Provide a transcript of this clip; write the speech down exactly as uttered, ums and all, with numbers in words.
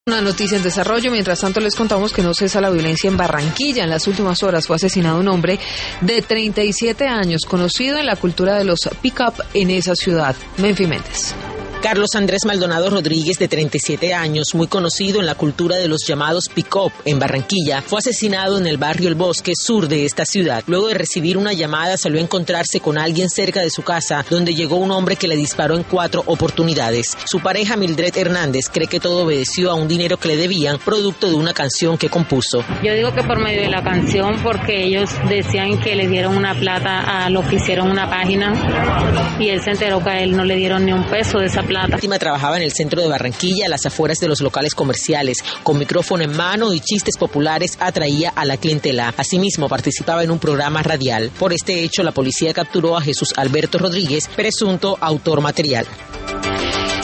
Una noticia en desarrollo. Mientras tanto, les contamos que no cesa la violencia en Barranquilla. En las últimas horas fue asesinado un hombre de treinta y siete años, conocido en la cultura de los pick-up en esa ciudad. Menfi Méndez. Carlos Andrés Maldonado Rodríguez, de treinta y siete años, muy conocido en la cultura de los llamados pick-up en Barranquilla, fue asesinado en el barrio El Bosque, sur de esta ciudad. Luego de recibir una llamada, salió a encontrarse con alguien cerca de su casa, donde llegó un hombre que le disparó en cuatro oportunidades. Su pareja, Mildred Hernández, cree que todo obedeció a un dinero que le debían, producto de una canción que compuso. Yo digo que por medio de la canción, porque ellos decían que le dieron una plata a los que hicieron una página, y él se enteró que a él no le dieron ni un peso de esa plata. La víctima trabajaba en el centro de Barranquilla, a las afueras de los locales comerciales. Con micrófono en mano y chistes populares atraía a la clientela. Asimismo, participaba en un programa radial. Por este hecho, la policía capturó a Jesús Alberto Rodríguez, presunto autor material.